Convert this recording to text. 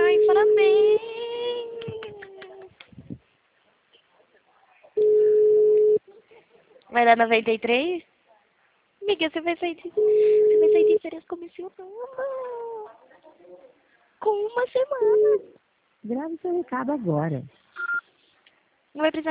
Ai, parabéns. Vai dar 93? Amiga, você vai sair de férias comissionando. Com uma semana. Grave seu recado agora. Não vai precisar